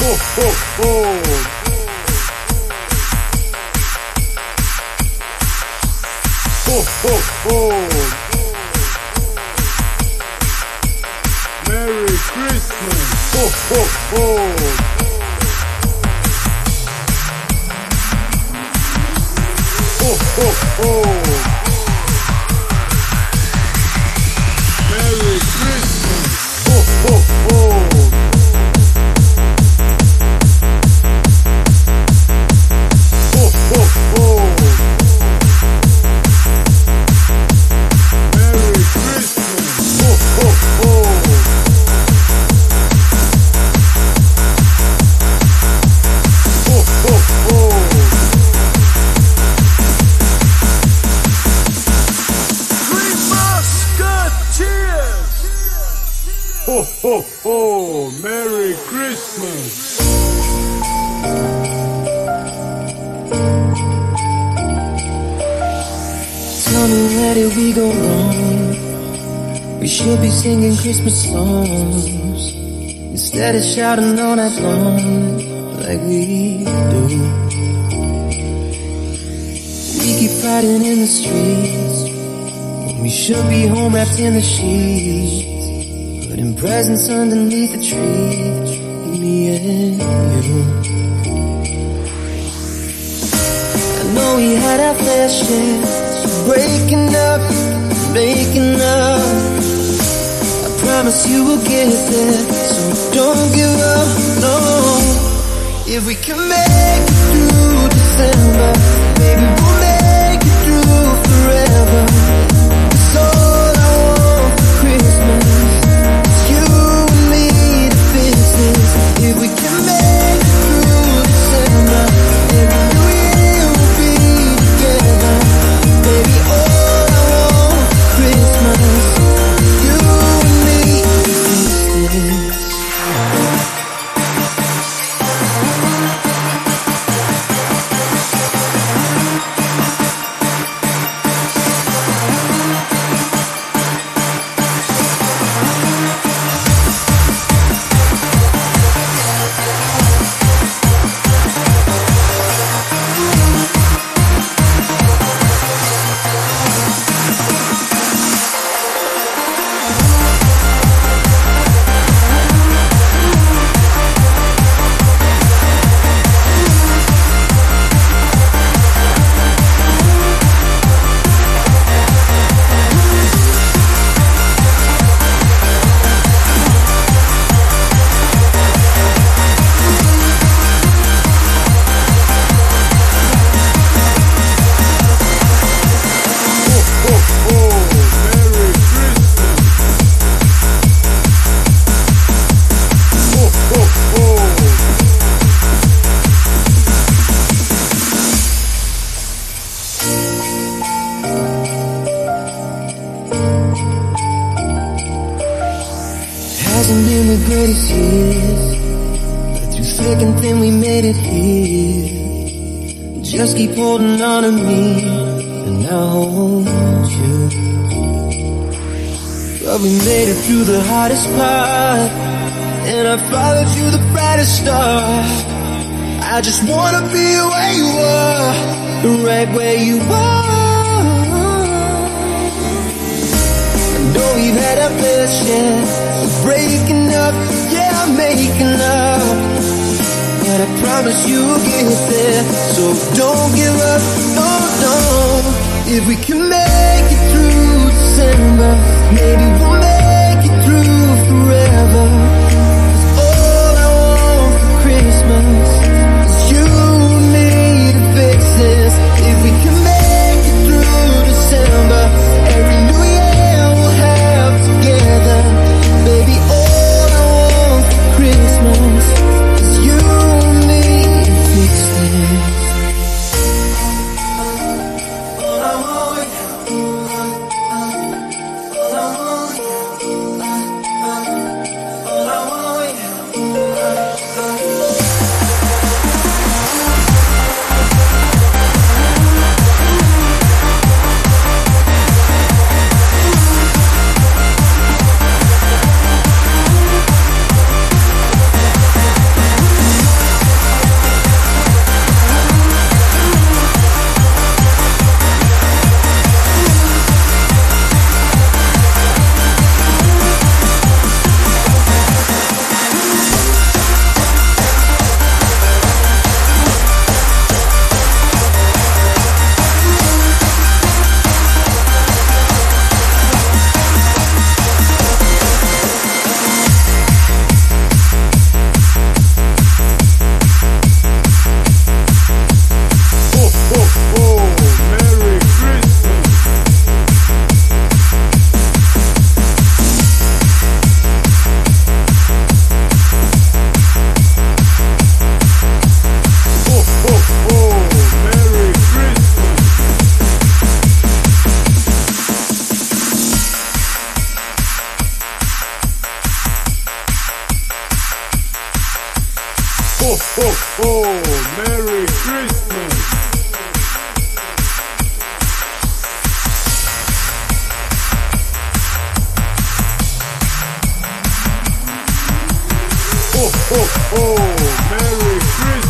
ho, ho. Ho, ho, ho. Merry Christmas. Ho, ho, ho. Ho, ho, ho. Merry Christmas. Ho, ho, ho. Ho, ho, ho. Merry Christmas. Ho, ho, ho. Ho, ho, ho. Ho, ho, ho! Merry Christmas! Tell me, where did we go wrong? We should be singing Christmas songs instead of shouting all night long like we do. We keep fighting in the streets when we should be home wrapped in the sheets, putting presents underneath the tree, me and you. I know we had our fair share, breaking up, making up. I promise you we'll get there, so don't give up, no. If we can make it through December, maybe we'll make it through forever. It's all I want for Christmas. If we can make it through December, every New Year we'll be together. Baby, all I want for Christmas, you and me, is this. Hasn't been the greatest years, but through thick and thin we made it here. Just keep holding on to me, and I'll hold you. But we made it through the hardest part, and I followed you the brightest star. I just wanna be where you are, right where you are. I know we've had our fair share, breaking up, yeah, making up, but I promise you we'll get there, so don't give up, no, no. If we can make it through December, maybe we'll make it through forever. 'Cause all I want for Christmas is you and me to fix this. If we can make it through December, every New Year we'll have together. Baby, all I want for Christmas is you and me to fix this. All I want ho, ho. Merry Christmas.